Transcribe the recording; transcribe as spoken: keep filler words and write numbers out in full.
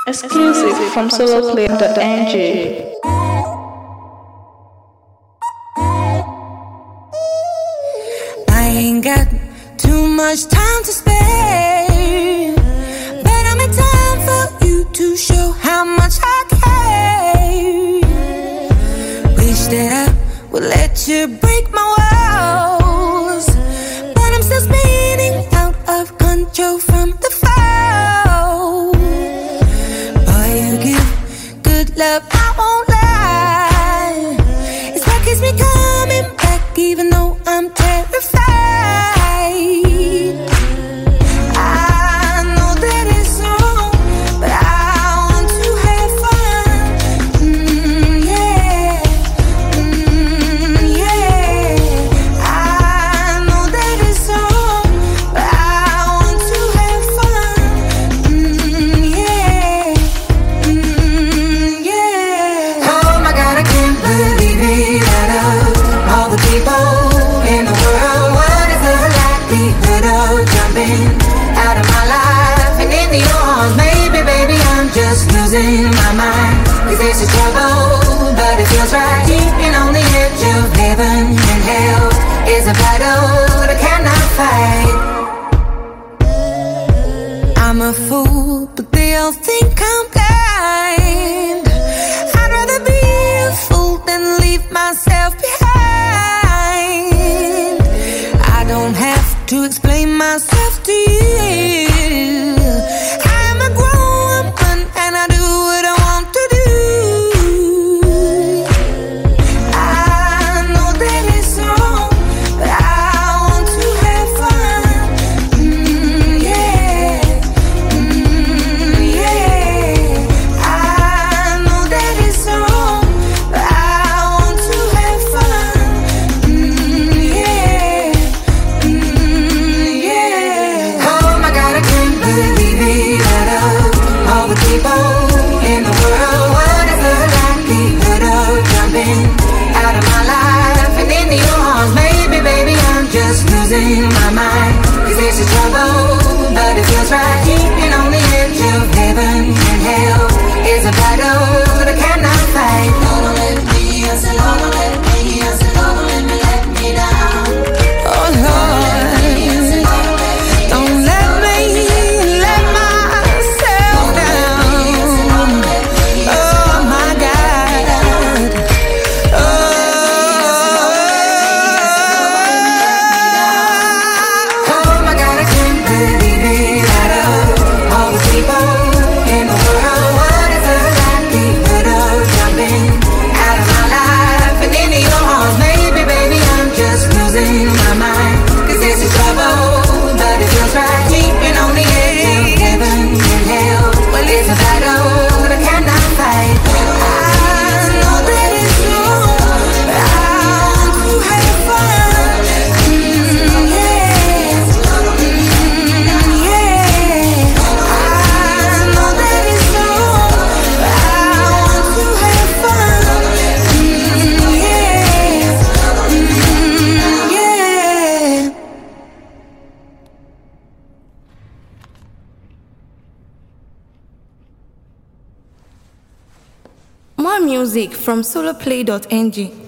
Exclusive from soloplay dot n g. I ain't got too much time to spare, but I make time for you to show how much I care. Wish that I would let you break my walls, but I'm still spinning out of control from the fall. Boy, you give good love, I won't lie. It's what keeps me coming back, even though I'm terrified. I know that it's wrong, but I want to have fun. Mm, yeah, mm, yeah. I know that it's wrong, but I want to have fun. Mm, yeah, mm, yeah. Oh my God, I can't believe it. Out of all the people in the world, what is the likelihood of jumping out of my life and into your arms? Maybe, baby, I'm just losing my mind, 'cause this is trouble, but it feels right. Keeping on the edge of heaven and hell is a battle that I cannot fight. I'm a fool, but they all think I'm blind. I'd rather be a fool than leave myself behind. I don't have to explain myself to you. I'm a grown woman and I do what I want to do. I know that it's wrong, but I want to have fun. Mm, yeah, mm, yeah. I know that it's wrong, but I want to have fun. Mm, yeah, mm, yeah. Oh my God, I can't believe it. Out of all the people in the world, what is the likelihood of jumping out of my life and into your arms? Maybe, baby, I'm just losing my mind, 'cause this is trouble, but it feels right. Keeping on the edge of heaven and hell is a battle that I cannot fight. Don't let me, I said, don't let me, I said, don't let me let me down. Oh Lord, don't let me let myself down. Oh my God. Oh, oh my God, I can't believe it. Out of all the people in the world, what is the likelihood of jumping out of my life and into your arms? Maybe, baby, I'm just losing my mind, 'cause this is trouble, but it feels right. Keeping on the edge of heaven and hell, well, it's a battle that I cannot fight. I know that it's wrong, but I want to have fun. Mm, yeah, mm, yeah. I know that it's wrong, but I want to have fun. Mm, yeah, mm, yeah. More music from soloplay dot n g.